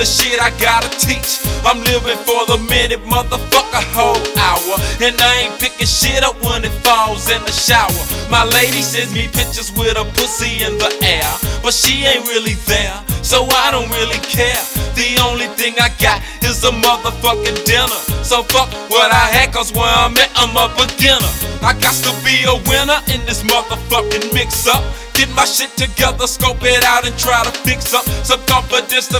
shit I gotta teach. I'm living for the minute, motherfucker, whole hour. And I ain't picking shit up when it falls in the shower. My lady sends me pictures with a pussy in the air, but she ain't really there, so I don't really care. The only thing I got is a motherfucking dinner. So fuck what I had, cause where I'm at, I'm a beginner. I got to be a winner in this motherfucking mix-up. Get my shit together, scope it out and try to fix up some confidence to